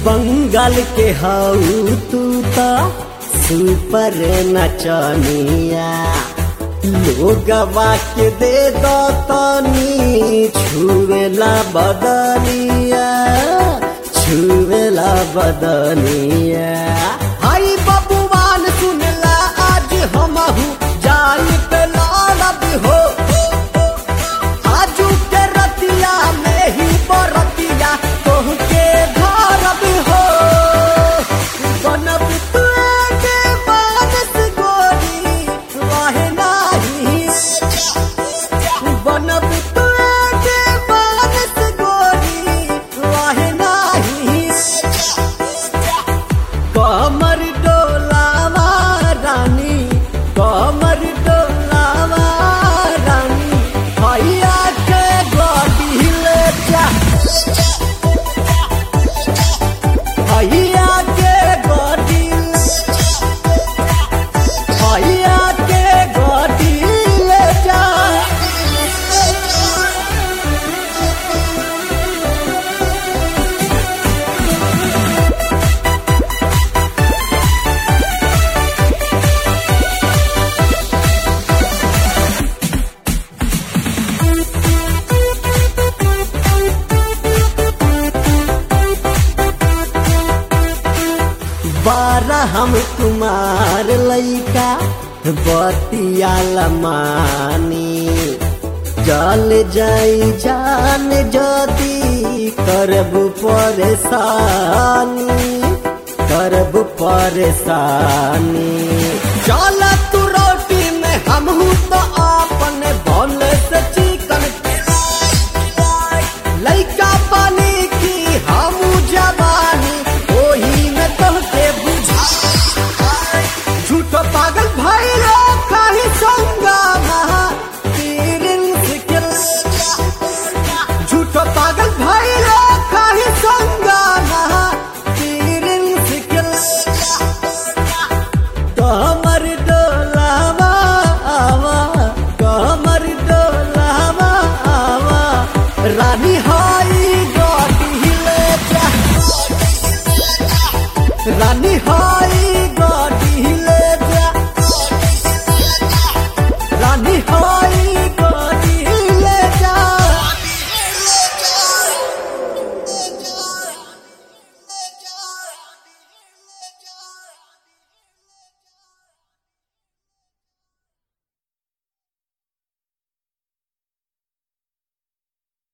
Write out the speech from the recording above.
बंगाल के हाउ तू ता सुपर नचनिया लोगवा के दे दो तनी छुवेला बदनिया छुवेला बदनिया। हाय बबुआन सुनला आज हमहू जान पे लड़ब हो आजू के रतिया में ही बरतिया तोह के धरब हो बनब तुए बानस गोरी रहे नाही बनब तुए बानस गोरी रहे नाही कमर डोलावा रानी कमर डोलावा रानी भैया के गाड़ी ले जा भैया के गाड़ी भैया के गाड़ी ले जा। बारा हम तुम्हार लइका बतिया लमानी जल जाई जान जदी करब परेशानी चल तू रोटी में हमहू तो